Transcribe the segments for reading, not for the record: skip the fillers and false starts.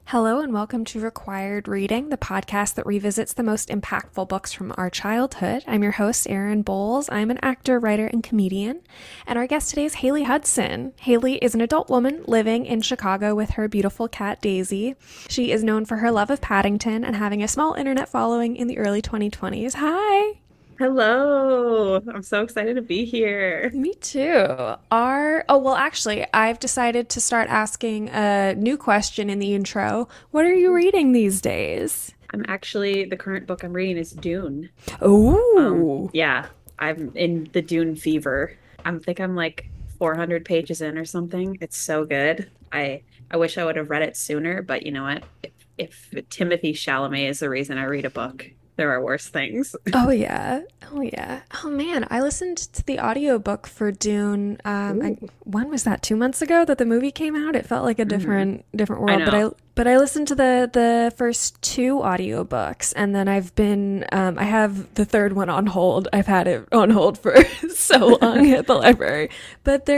Hello, and welcome to Required Reading, the podcast that revisits the most impactful books from our childhood. I'm your host, Erin Bowles. I'm an actor, writer, and comedian. And our guest today is Haley Hudson. Haley is an adult woman living in Chicago with her beautiful cat, Daisy. She is known for her love of Paddington and having a small internet following in the early 2020s. Hi! Hello. I'm so excited to be here. Me too. Actually, I've decided to start asking a new question in the intro. What are you reading these days? The current book I'm reading is Dune. Oh, Yeah, I'm in the Dune fever. I'm like 400 pages in or something. It's so good. I wish I would have read it sooner, but you know what? If Timothy Chalamet is the reason I read a book, there are worse things. oh yeah. Oh yeah. Oh man, I listened to the audiobook for Dune. Ooh. When was that? 2 months ago that the movie came out. It felt like a Hmm. different I world. But know. I listened to the first two audiobooks, and then I have the third one on hold. I've had it on hold for so long at the library. But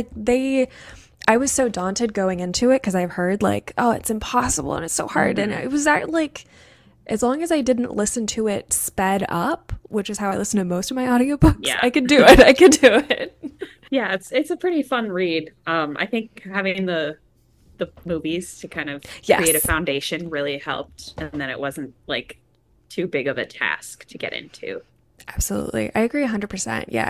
I was so daunted going into it because I've heard like, oh, it's impossible and it's so hard, and Hmm. it was that like as long as I didn't listen to it sped up, which is how I listen to most of my audiobooks, Yeah. I could do it. I could do it. Yeah, it's a pretty fun read. I think having the movies to kind of create a Yes, foundation really helped, and then it wasn't like too big of a task to get into. absolutely. I agree 100%. Yeah,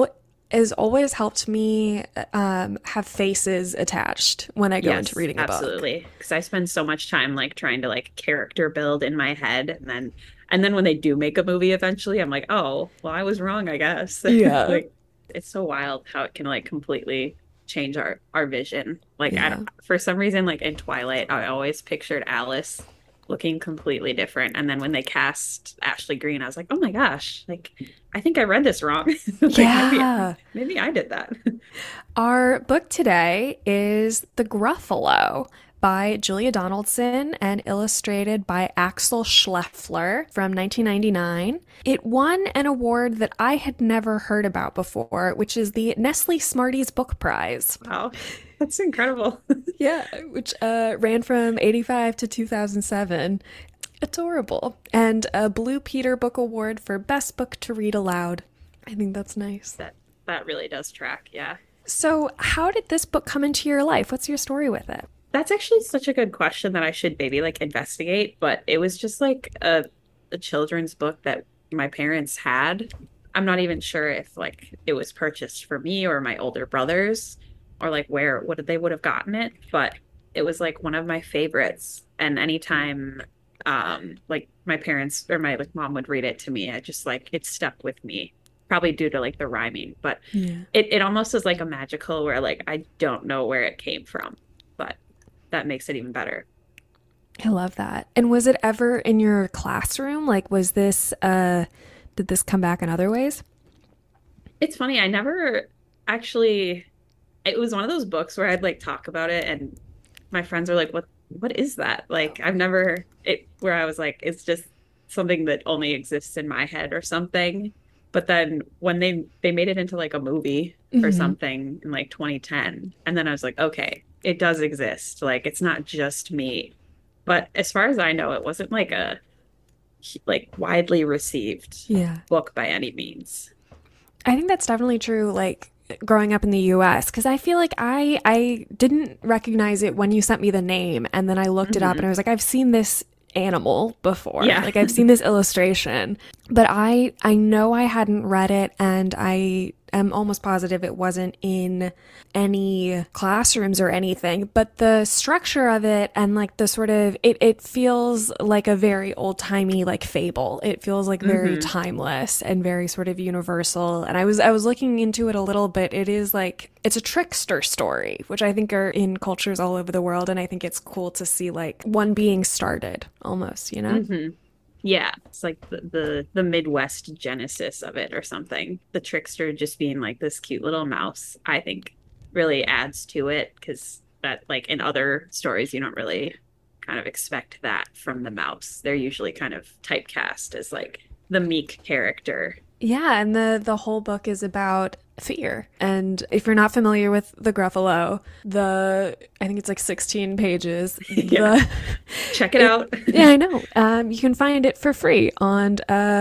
has always helped me have faces attached when I go into Yes, reading a book. absolutely. Because I spend so much time like trying to like character build in my head, and then when they do make a movie eventually, I'm like, oh, well, I was wrong, I guess. Yeah. Like it's so wild how it can like completely change our vision. Like Yeah. for some reason, like in Twilight, I always pictured Alice looking completely different, and then when they cast Ashley Greene, I was like, oh my gosh, like I think I read this wrong. Like Yeah. maybe I did that. Our book today is The Gruffalo by Julia Donaldson and illustrated by Axel Schleffler from 1999. It won an award that I had never heard about before, which is the Nestle Smarties Book Prize. Wow, that's incredible. Yeah, which ran from 85 to 2007. Adorable. And a Blue Peter Book Award for Best Book to Read Aloud. I think that's nice. That really does track. Yeah. So, how did this book come into your life? What's your story with it? That's actually such a good question that I should maybe like investigate, but it was just like a children's book that my parents had. I'm not even sure if like it was purchased for me or my older brothers or like where what they would have gotten it, but it was like one of my favorites. And anytime like my parents or my like mom would read it to me, I just like it stuck with me. Probably due to like the rhyming, but Yeah. it almost is like a magical where like I don't know where it came from, but that makes it even better. I love that. And was it ever in your classroom? Like, did this come back in other ways? It's funny, I never actually, it was one of those books where I'd like talk about it and my friends are like, what is that? Like I've never it where I was like, it's just something that only exists in my head or something. But then when they made it into like a movie or Hmm. something in like 2010, and then I was like, okay, it does exist. Like it's not just me. But as far as I know, it wasn't like a like widely received Yeah. book by any means. I think that's definitely true, like growing up in the US, because I feel like I didn't recognize it when you sent me the name, and then I looked it up and I Hmm. was like, I've seen this animal before. Yeah. Like I've seen this illustration. But I know I hadn't read it, and I am almost positive it wasn't in any classrooms or anything, but the structure of it and like the sort of it feels like a very old-timey like fable. It feels like very Hmm. timeless and very sort of universal. And I was looking into it a little bit. It is like it's a trickster story, which I think are in cultures all over the world, and I think it's cool to see like one being started almost, you know? Hmm. Yeah, it's like the Midwest genesis of it or something. The trickster just being like this cute little mouse, I think really adds to it because that like in other stories you don't really kind of expect that from the mouse. They're usually kind of typecast as like the meek character. Yeah, and the whole book is about fear. And if you're not familiar with the Gruffalo, I think it's like 16 pages. Yeah. Check it out. Yeah, I know. You can find it for free on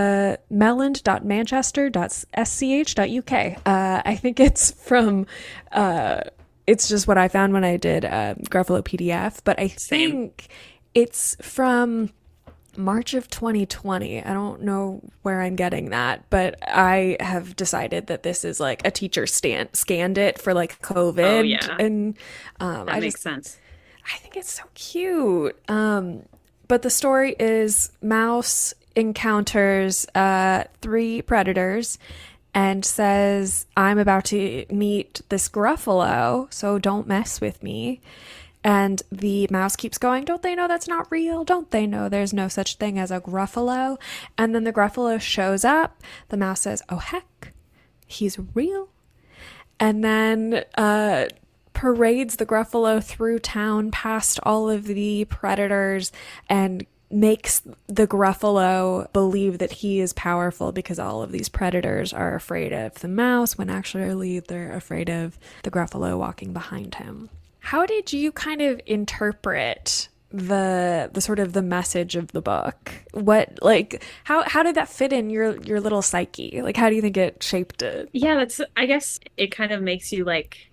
melland.manchester.sch.uk. I think it's from, it's just what I found when I did Gruffalo PDF, but I think it's from March of 2020. I don't know where I'm getting that, but I have decided that this is like a teacher scanned it for like COVID. Oh, yeah. And that makes sense. I think it's so cute. But the story is Mouse encounters 3 predators and says, I'm about to meet this Gruffalo, so don't mess with me. And the mouse keeps going, don't they know that's not real? Don't they know there's no such thing as a Gruffalo? And then the Gruffalo shows up. The mouse says, oh, heck, he's real. And then parades the Gruffalo through town past all of the predators and makes the Gruffalo believe that he is powerful because all of these predators are afraid of the mouse when actually they're afraid of the Gruffalo walking behind him. How did you kind of interpret the sort of the message of the book? What, like, how did that fit in your little psyche? Like, how do you think it shaped it? Yeah, I guess it kind of makes you like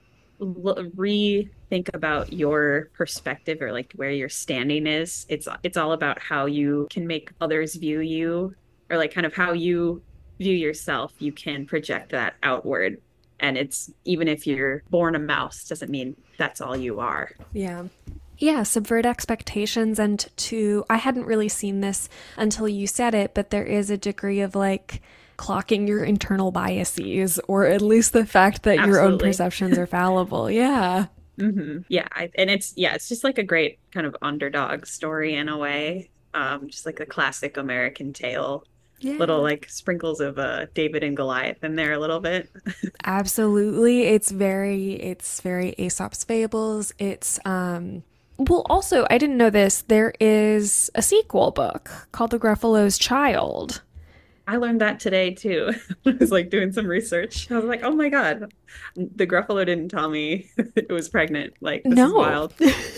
rethink about your perspective or like where your standing is. It's all about how you can make others view you, or like kind of how you view yourself. You can project that outward. And it's, even if you're born a mouse, doesn't mean that's all you are. Yeah. Yeah, subvert expectations. And I hadn't really seen this until you said it, but there is a degree of like clocking your internal biases, or at least the fact that your own perceptions are fallible. Yeah. Mm-hmm. Yeah. It's just like a great kind of underdog story in a way. Just like the classic American tale. Yeah. Little like sprinkles of David and Goliath in there a little bit. Absolutely. It's very Aesop's Fables. It's well, also, I didn't know this. There is a sequel book called The Gruffalo's Child. I learned that today too. I was like doing some research. I was like, oh my God, the Gruffalo didn't tell me it was pregnant. Like, this is wild.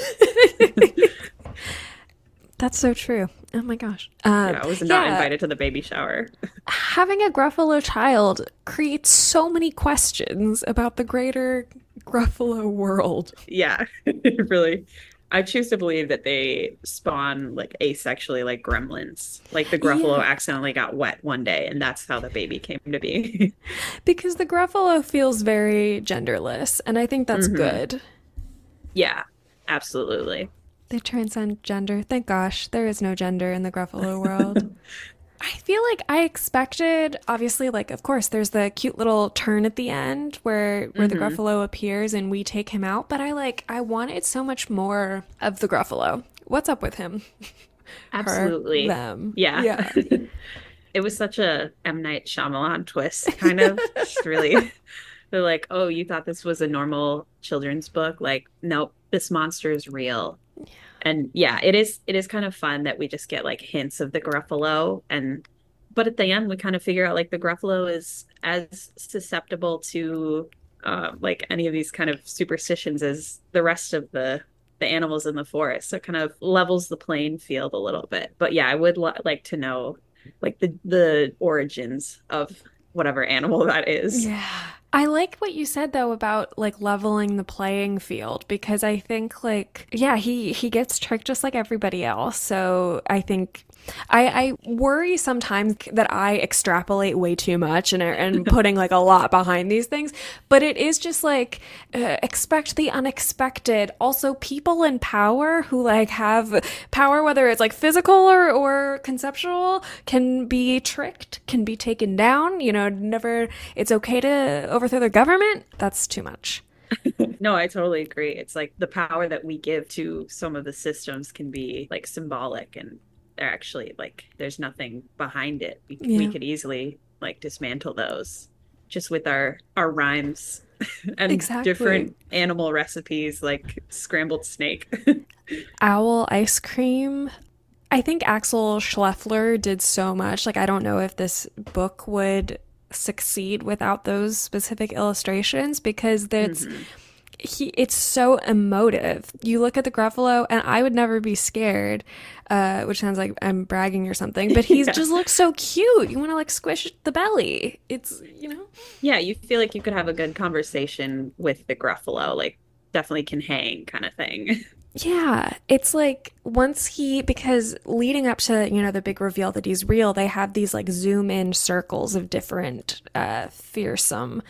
That's so true. Oh my gosh. I was not invited to the baby shower. Having a Gruffalo child creates so many questions about the greater Gruffalo world. Yeah, really. I choose to believe that they spawn like asexually, like gremlins. Like the Gruffalo accidentally got wet one day, and that's how the baby came to be. Because the Gruffalo feels very genderless, and I think that's good. Yeah, absolutely. They transcend gender. Thank gosh, there is no gender in the Gruffalo world. I feel like I expected, obviously, like, of course, there's the cute little turn at the end where the Gruffalo appears and we take him out, but I wanted so much more of the Gruffalo. What's up with him? Absolutely. Them. Yeah. It was such a M. Night Shyamalan twist, kind of. Just really, they're like, oh, you thought this was a normal children's book? Like, nope, this monster is real. And yeah, it is kind of fun that we just get like hints of the Gruffalo, but at the end we kind of figure out like the Gruffalo is as susceptible to like any of these kind of superstitions as the rest of the animals in the forest. So it kind of levels the playing field a little bit. But yeah, I would like to know like the origins of whatever animal that is. Yeah. I like what you said though about like leveling the playing field, because I think like, yeah, he gets tricked just like everybody else. So I think I worry sometimes that I extrapolate way too much and putting like a lot behind these things, but it is just like expect the unexpected. Also, people in power who like have power, whether it's like physical or conceptual, can be tricked, can be taken down. You know, it's okay to overthrow the government. That's too much. No, I totally agree. It's like the power that we give to some of the systems can be like symbolic, and they're actually like there's nothing behind it. We could easily like dismantle those just with our rhymes and different animal recipes like scrambled snake. Owl ice cream. I think Axel Scheffler did so much. Like, I don't know if this book would succeed without those specific illustrations because that's Hmm. it's so emotive. You look at the Gruffalo, and I would never be scared, which sounds like I'm bragging or something, but he's Yeah. just looks so cute. You want to like squish the belly. It's, Yeah, you feel like you could have a good conversation with the Gruffalo, like definitely can hang kind of thing. Yeah, it's like because leading up to, the big reveal that he's real, they have these like zoom in circles of different fearsome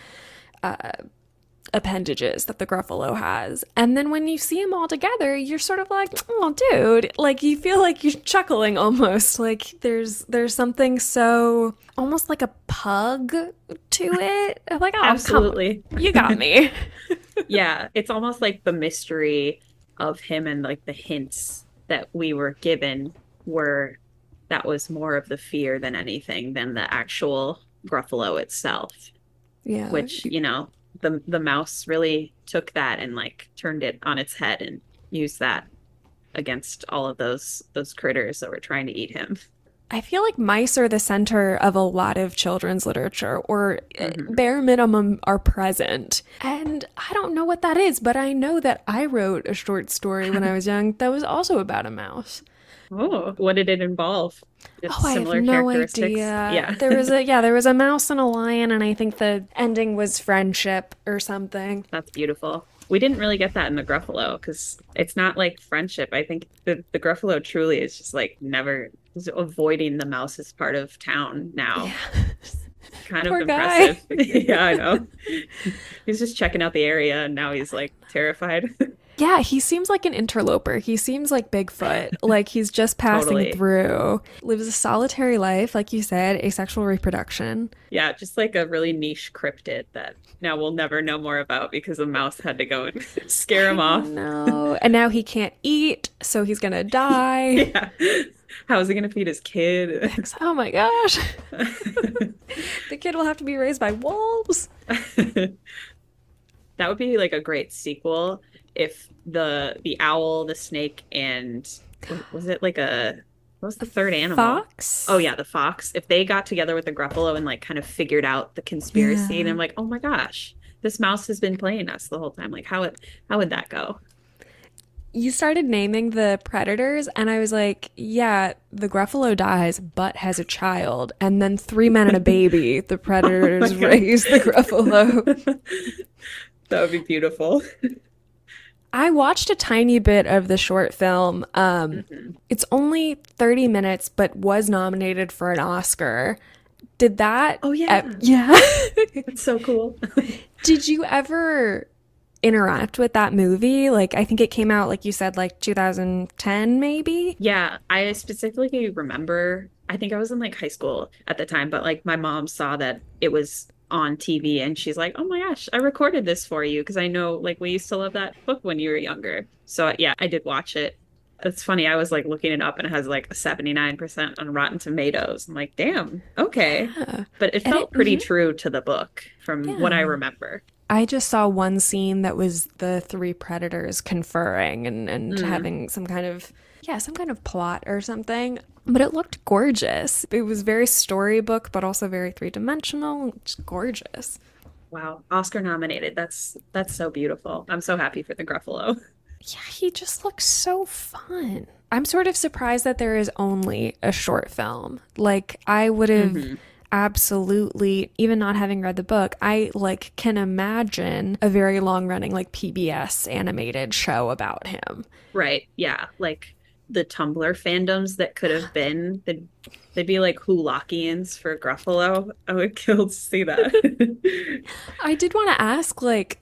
appendages that the Gruffalo has. And then when you see them all together, you're sort of like, oh, dude, like you feel like you're chuckling almost. Like there's something so almost like a pug to it. I'm like, oh, come on, Absolutely. you got me. Yeah, it's almost like the mystery of him and like the hints that we were given were that was more of the fear than anything than the actual Gruffalo itself, Yeah. which, the mouse really took that and like turned it on its head and used that against all of those critters that were trying to eat him. I feel like mice are the center of a lot of children's literature, or Hmm. bare minimum are present. And I don't know what that is, but I know that I wrote a short story when I was young that was also about a mouse. Oh, what did it involve? Just Oh, I have similar no characteristics. idea. Yeah. There was a mouse and a lion, and I think the ending was friendship or something. That's beautiful. We didn't really get that in the Gruffalo because it's not like friendship. I think the Gruffalo truly is just like never is avoiding the mouse's part of town now. Yeah. Kind of Poor guy. impressive. Yeah, I know. He's just checking out the area and now he's like terrified. Yeah, he seems like an interloper. He seems like Bigfoot, like he's just passing Totally. through. Lives a solitary life, like you said, asexual reproduction. Yeah, just like a really niche cryptid that now we'll never know more about because a mouse had to go and scare I him off. know. And now he can't eat, so he's gonna die. Yeah. How is he gonna feed his kid? Oh my gosh. The kid will have to be raised by wolves. That would be like a great sequel if the owl, the snake, and was it like what was the third animal? Fox? Oh yeah, the fox. If they got together with the Gruffalo and like kind of figured out the conspiracy, and Yeah. I'm like, oh my gosh, this mouse has been playing us the whole time. Like how would that go? You started naming the predators, and I was like, yeah, the Gruffalo dies, but has a child. And then 3 men and a baby, the Oh my predators God. raise the Gruffalo. That would be beautiful. I watched a tiny bit of the short film. Mhm. It's only 30 minutes, but was nominated for an Oscar. Did that? Oh yeah, Yeah. that's so cool. Did you ever interact with that movie? Like, I think it came out, like you said, like 2010, maybe? Yeah, I specifically remember, I think I was in like high school at the time, but like my mom saw that it was on TV and she's like, "Oh my gosh, I recorded this for you because I know like we used to love that book when you were younger." So yeah, I did watch it. It's funny, I was like looking it up and it has like a 79% on Rotten Tomatoes. I'm like, "Damn, okay." Yeah. But it And it, felt pretty true to the book from what I yeah. remember. I just saw one scene that was the three predators conferring and Mm. having some kind of plot or something. But it looked gorgeous. It was very storybook, but also very three-dimensional. Just gorgeous. Wow, Oscar nominated. That's so beautiful. I'm so happy for the Gruffalo. Yeah, he just looks so fun. I'm sort of surprised that there is only a short film. Like, I would have Hmm. absolutely, even not having read the book, I like can imagine a very long running like PBS animated show about him. Right. Yeah. Like the Tumblr fandoms that could have been, they'd be like Hulakians for Gruffalo. I would kill to see that. I did want to ask, like,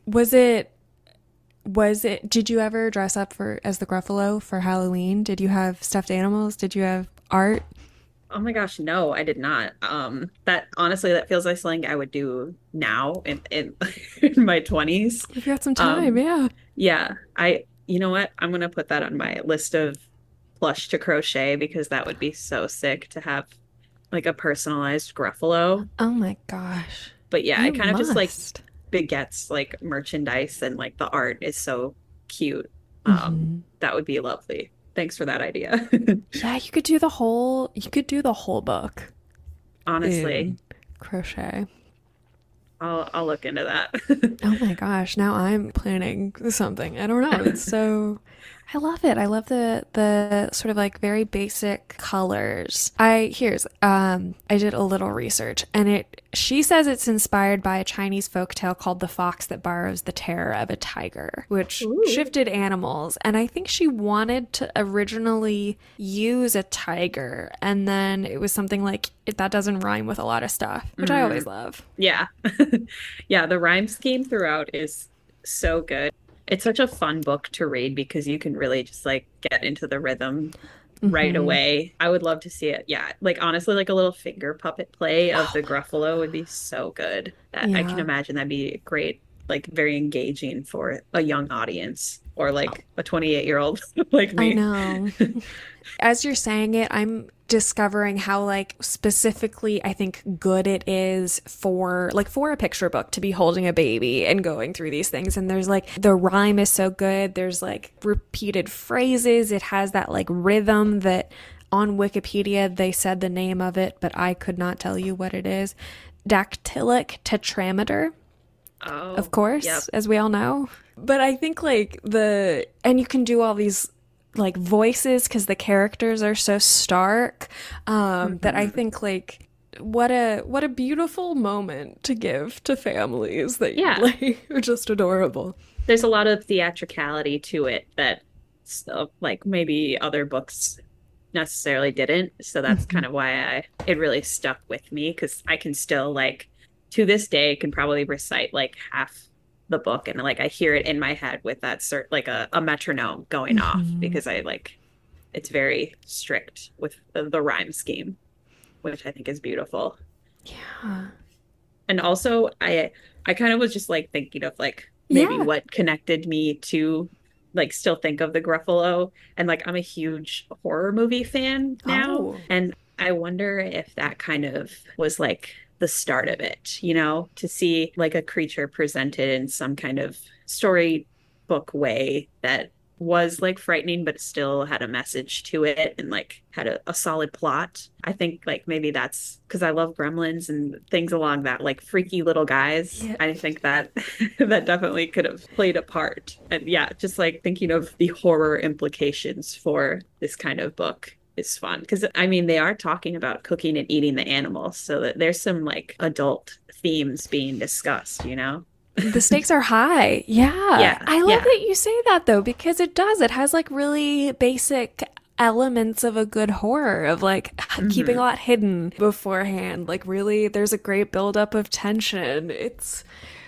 was it did you ever dress up for as the Gruffalo for Halloween? Did you have stuffed animals? Did you have art? Oh my gosh, no, I did not. That honestly, that feels like something I would do now in in my 20s. If you had some time, Um, yeah. yeah, you know what? I'm gonna put that on my list of plush to crochet because that would be so sick to have like a personalized Gruffalo. Oh my gosh. But yeah, You it kind of just like must. begets like merchandise and like the art is so cute. Mhm. That would be lovely. Thanks for that idea. Yeah, you could do the whole book Honestly, in crochet. I'll look into that. Oh my gosh, now I'm planning something. I don't know. It's so I love it. I love the sort of like very basic colors. I did a little research and it she says it's inspired by a Chinese folktale called The Fox That Borrows the Terror of a Tiger, which Ooh. shifted animals. And I think she wanted to originally use a tiger, and then it was something like that doesn't rhyme with a lot of stuff, which I always Mm, love. yeah. Yeah, the rhyme scheme throughout is so good. It's such a fun book to read because you can really just like get into the rhythm right Hmm. away. I would love to see it. Yeah, like honestly, like a little finger puppet play of Oh the my Gruffalo would be so good. That I can yeah. imagine that'd be great, like very engaging for a young audience or like a 28-year-old like I me. know. As you're saying it, I'm discovering how like specifically I think good it is for a picture book to be holding a baby and going through these things. And there's like the rhyme is so good. There's like repeated phrases. It has that like rhythm that on Wikipedia they said the name of it, but I could not tell you what it is. Dactylic tetrameter, of Oh, yep. course, as we all know. But I think like and you can do all these like voices because the characters are so stark, that I Hmm. think like what a beautiful moment to give to families that Yeah, like are just adorable. there's a lot of theatricality to it that like maybe other books necessarily didn't. So that's Mhm. kind of why it really stuck with me because I can still like to this day can probably recite like half the book and like I hear it in my head with that like a metronome going off Mhm. because I like it's very strict with the rhyme scheme, which I think is beautiful. Yeah. And also I kind of was just like thinking of like maybe Yeah. what connected me to like still think of the Gruffalo and like I'm a huge horror movie fan now Oh. and I wonder if that kind of was like the start of it, you know, to see like a creature presented in some kind of storybook way that was like frightening but still had a message to it and like had a solid plot. I think like maybe that's because I love gremlins and things along that like freaky little guys. Yeah. I think that that definitely could have played a part. And yeah, just like thinking of the horror implications for this kind of book is fun because I mean they are talking about cooking and eating the animals so that there's some like adult themes being discussed, you know? The stakes are high. Yeah. Yeah, I love yeah. that you say that though, because it does. It has like really basic elements of a good horror, of like keeping a Hmm. lot hidden beforehand. Like, really, there's a great buildup of tension. It's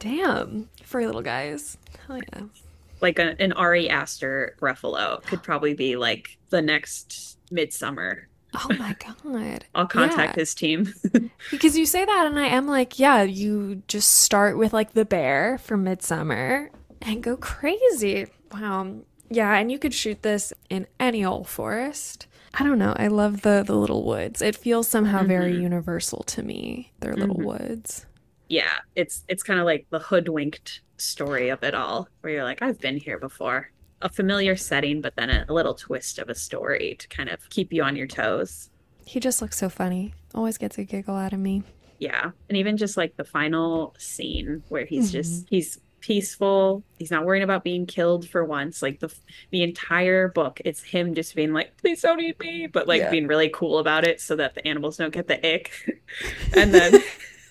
damn for little guys. Hell yeah. Like an Ari Aster Gruffalo could probably be like the next Midsummer. Oh my God. I'll Yeah. contact his team. Because you say that, and I am like, yeah, you just start with like the bear from Midsummer and go crazy. Wow. Yeah, and you could shoot this in any old forest. I don't know. I love the little woods. It feels somehow very Hmm. universal to me, their little Hmm. woods. Yeah, it's kind of like the hoodwinked story of it all, where you're like, I've been here before. A familiar setting, but then a little twist of a story to kind of keep you on your toes. He just looks so funny. Always gets a giggle out of me. Yeah. And even just like the final scene where Mhm. he's peaceful. He's not worrying about being killed for once. Like the entire book, it's him just being like, please don't eat me, but like Yeah. being really cool about it so that the animals don't get the ick. And then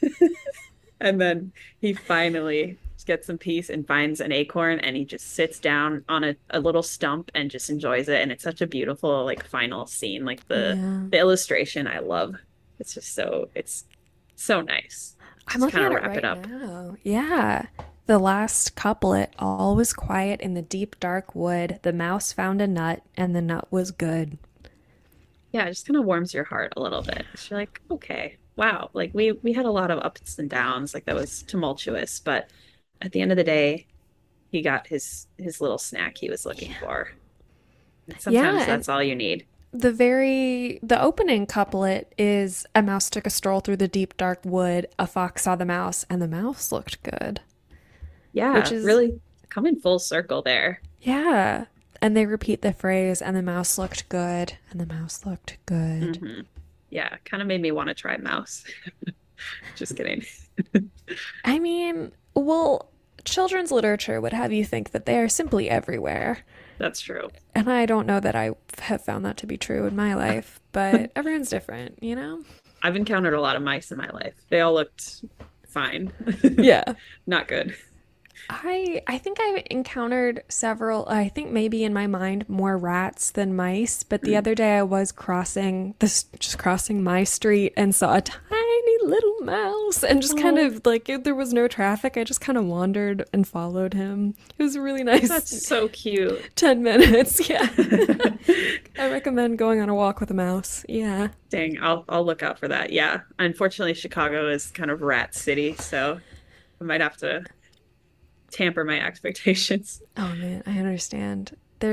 and then he finally gets some peace and finds an acorn and he just sits down on a little stump and just enjoys it. And it's such a beautiful like final scene. Like Yeah. the illustration I love. It's just it's so nice. I'm Just looking kind of at it wrap it right up. now. Yeah. The last couplet, all was quiet in the deep dark wood. The mouse found a nut, and the nut was good. Yeah, it just kind of warms your heart a little bit. You're like, okay, wow. Like we had a lot of ups and downs, like that was tumultuous, but at the end of the day, he got his little snack he was looking for. And Yeah, sometimes and that's all you need. the opening couplet is a mouse took a stroll through the deep dark wood. A fox saw the mouse, and the mouse looked good. Which Yeah, is really coming full circle there. yeah. And they repeat the phrase, and the mouse looked good, and the mouse looked good. Hmm. Yeah, kind of made me want to try mouse. Just kidding. I mean, well, children's literature would have you think that they are simply everywhere. That's true. And I don't know that I have found that to be true in my life, but everyone's different, you know? I've encountered a lot of mice in my life. They all looked fine. Yeah. Not good. I think I've encountered several, I think maybe in my mind more rats than mice, but the other day I was just crossing my street and saw a tiny little mouse and just kind of like there was no traffic. I just kind of wandered and followed him. It was a really nice That's so cute. 10 minutes. Yeah. I recommend going on a walk with a mouse. Yeah. Dang, I'll look out for that. Yeah. Unfortunately, Chicago is kind of rat city, so I might have to tamper my expectations. Oh man, I understand.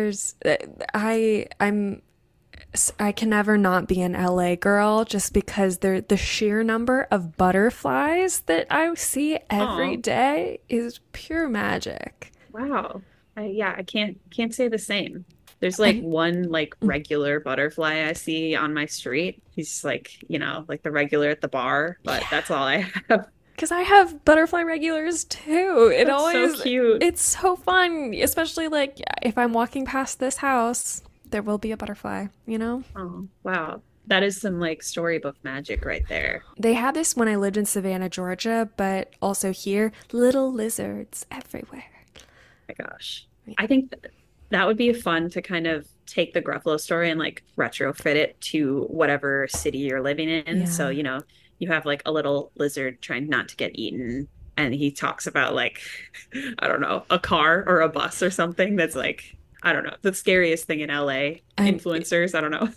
I'm I can never not be an LA girl just because the sheer number of butterflies that I see every Oh, day is pure magic. wow. I can't say the same. There's like And one like regular butterfly I see on my street. He's like, like the regular at the bar, but yeah, that's all I have. because I have butterfly regulars too. That's so cute. It's so fun, especially like if I'm walking past this house, there will be a butterfly, you know? Oh, wow. That is some like storybook magic right there. They had this when I lived in Savannah, Georgia, but also here, little lizards everywhere. My gosh. I think that would be fun to kind of take the Gruffalo story and like retrofit it to whatever city you're living in. So, Yeah. you have like a little lizard trying not to get eaten. And he talks about like, I don't know, a car or a bus or something that's like, I don't know, the scariest thing in LA. And Influencers, I don't know.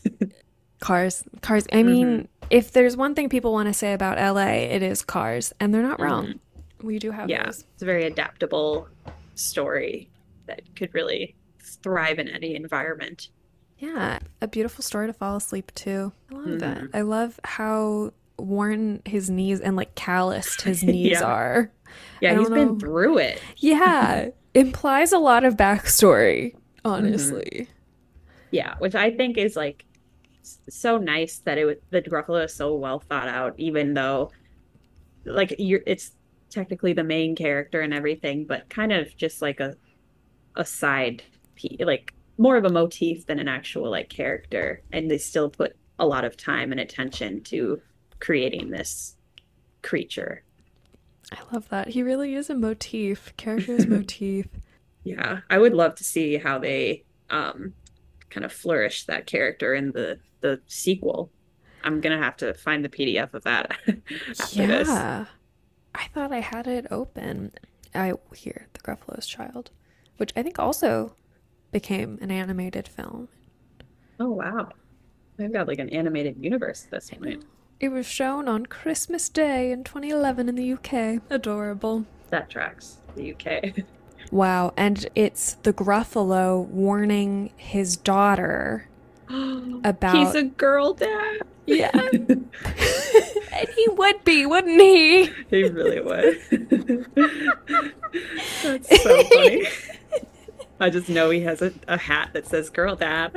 cars. I Hmm. mean, if there's one thing people want to say about LA, it is cars, and they're not wrong. Hmm. We do have Yeah, those. it's a very adaptable story that could really thrive in any environment. Yeah, a beautiful story to fall asleep to. I love that. Hmm. I love how worn his knees and like calloused his knees Yeah. are. I Yeah, he's don't been know. through it. Yeah, implies a lot of backstory, Hmm. honestly. Yeah, which I think is like so nice that the Gruffalo is so well thought out, even though like it's technically the main character and everything, but kind of just like a side like more of a motif than an actual like character, and they still put a lot of time and attention to creating this creature. I love that. He really is a motif. Character is motif. Yeah, I would love to see how they kind of flourish that character in the sequel. I'm gonna have to find the PDF of that after this. Yeah. I thought I had it open. I hear The Gruffalo's Child, which I think also became an animated film. Oh wow. They've got like an animated universe at this I know. point. It was shown on Christmas Day in 2011 in the UK. Adorable. That tracks the UK. Wow, and it's the Gruffalo warning his daughter He's about. a girl dad. Yeah. And he would be, wouldn't he? He really would. That's so funny. I just know he has a hat that says girl dad.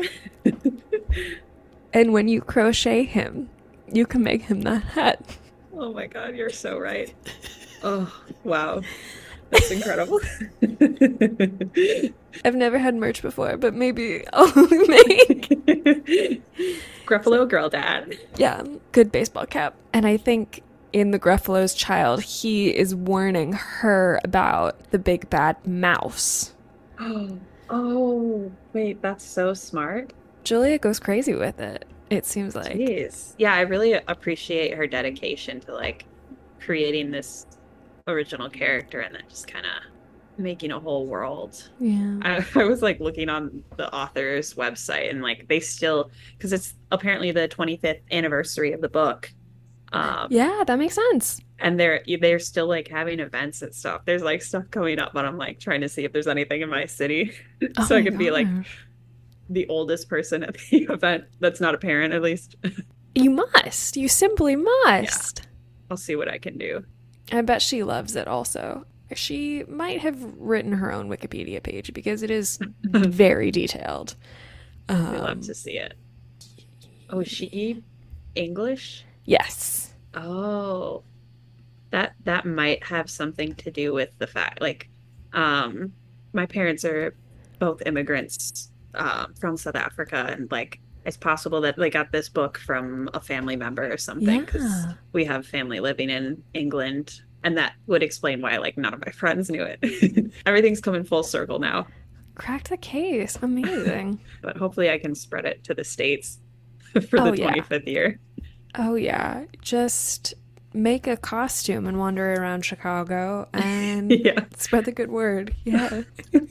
And when you crochet him, you can make him that hat. Oh my God, you're so right. Oh, wow. That's incredible. I've never had merch before, but maybe I'll make. Gruffalo girl dad. Yeah, good baseball cap. And I think in The Gruffalo's Child, he is warning her about the big bad mouse. Oh, oh, wait, that's so smart. Julia goes crazy with it, it seems like. Jeez. Yeah, I really appreciate her dedication to like creating this original character and then just kind of making a whole world. Yeah. I was like looking on the author's website and like they still, because it's apparently the 25th anniversary of the book. Um, Yeah, that makes sense. and they're still like having events and stuff. There's like stuff coming up, but I'm like trying to see if there's anything in my city Oh so I my can be like gosh. the oldest person at the event that's not a parent at least. You must. You simply Yeah, must. I'll see what I can do. I bet she loves it also. She might have written her own Wikipedia page because it is very detailed. We love to Um, see it. Oh, is she English? yes. Oh, That might have something to do with the fact, like, um, my parents are both immigrants from South Africa, and like it's possible that they got this book from a family member or something because Yeah. we have family living in England, and that would explain why like none of my friends knew it. Everything's coming full circle now, Cracked the case. Amazing. but hopefully I can spread it to the States for Oh, the yeah. 25th year. Oh, yeah. Just make a costume and wander around Chicago and Yeah. spread the good word. Yeah.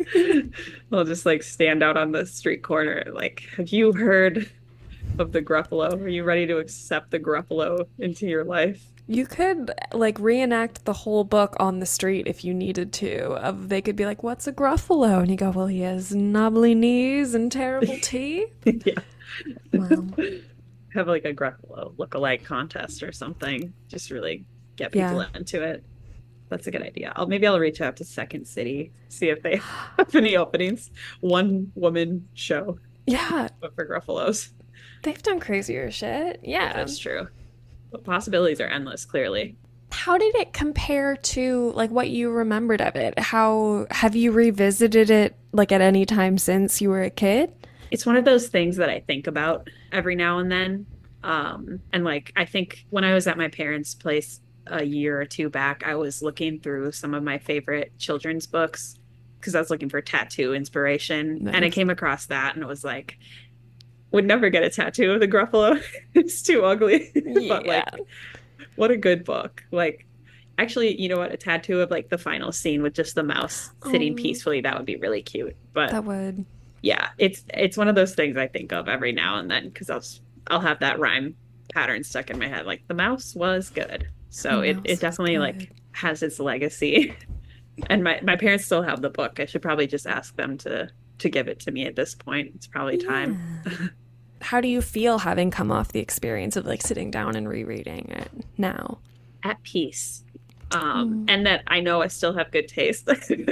I'll just like stand out on the street corner. Like, have you heard of the Gruffalo? Are you ready to accept the Gruffalo into your life? You could like reenact the whole book on the street if you needed to. Of they could be like, "What's a Gruffalo?" And you go, "Well, he has knobbly knees and terrible teeth." Yeah. Well, Have like a Gruffalo look-alike contest or something. Just really get people yeah, into it. That's a good idea. Maybe I'll reach out to Second City, see if they have any openings. One woman show, yeah. but for Gruffalos. They've done crazier shit. Yeah. That's true. But possibilities are endless, clearly. How did it compare to like what you remembered of it? How have you revisited it like at any time since you were a kid? It's one of those things that I think about every now and then. And like I think when I was at my parents' place a year or two back, I was looking through some of my favorite children's books because I was looking for tattoo inspiration. And I Nice. came across that and it was like, would never get a tattoo of the Gruffalo. It's too ugly. But Yeah, like, what a good book. Like, actually, you know what? A tattoo of like the final scene with just the mouse sitting oh, peacefully, that would be really cute. But that would. yeah, it's one of those things I think of every now and then because I'll have that rhyme pattern stuck in my head. Like the mouse was good. The So it mouse was definitely good. like has its legacy. And my parents still have the book. I should probably just ask them to give it to me at this point. It's probably time. Yeah. How do you feel having come off the experience of like sitting down and rereading it now? At peace. Mm, And that I know I still have good taste.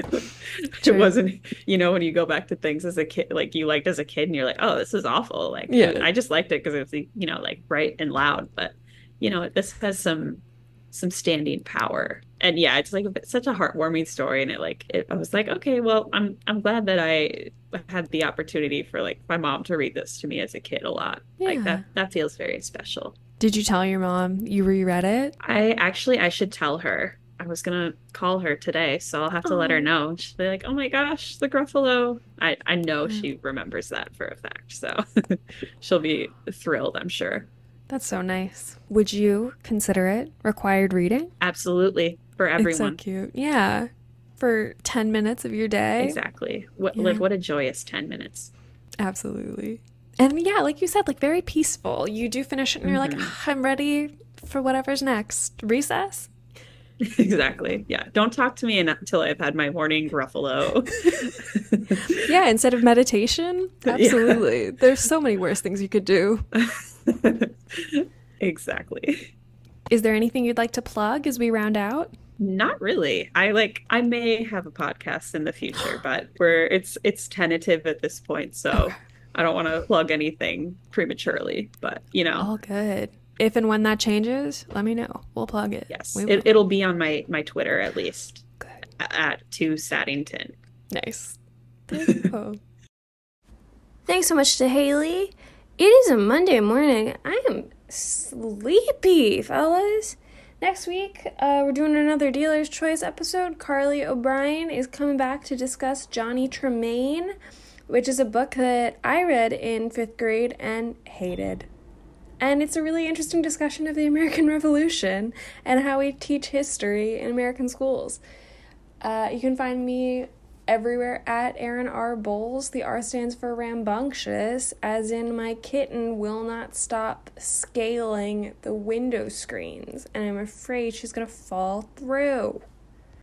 It true. wasn't, when you go back to things as a kid, like you liked as a kid and you're like, oh, this is awful. Like Yeah. I just liked it because it was, like bright and loud. But, this has some standing power. And yeah, it's like such a heartwarming story. And I was like, okay, well, I'm glad that I had the opportunity for like my mom to read this to me as a kid a lot. Like Yeah. that feels very special. Did you tell your mom you reread it? I should tell her. I was gonna call her today, so I'll have to let her Oh, know. She'll be like, "Oh my gosh, the Gruffalo!" I know yeah. she remembers that for a fact, so she'll be thrilled, I'm sure. That's so nice. Would you consider it required reading? Absolutely, for It's so everyone. cute. Yeah. For 10 minutes of your day. Exactly. What Yeah, what a joyous 10 minutes. absolutely. And yeah, like you said, like very peaceful. You do finish it and you're like, Hmm. "Ah, I'm ready for whatever's next. Recess?" Exactly. Yeah. Don't talk to me until I've had my morning Gruffalo. Yeah, instead of meditation? Yeah. Absolutely. There's so many worse things you could do. Exactly. Is there anything you'd like to plug as we round out? Not really. I may have a podcast in the future, but it's tentative at this point, Okay. so I don't want to plug anything prematurely, but All good. If and when that changes, let me know. We'll plug it. yes, We it, will. it'll be on my Twitter at least Good. at to Saddington. Nice. There you go. Thanks so much to Haley. It is a Monday morning. I am sleepy, fellas. Next week, we're doing another Dealer's Choice episode. Carly O'Brien is coming back to discuss Johnny Tremaine, which is a book that I read in 5th grade and hated. And it's a really interesting discussion of the American Revolution and how we teach history in American schools. You can find me everywhere at Aaron R. Bowles. The R stands for rambunctious, as in my kitten will not stop scaling the window screens, and I'm afraid she's gonna fall through.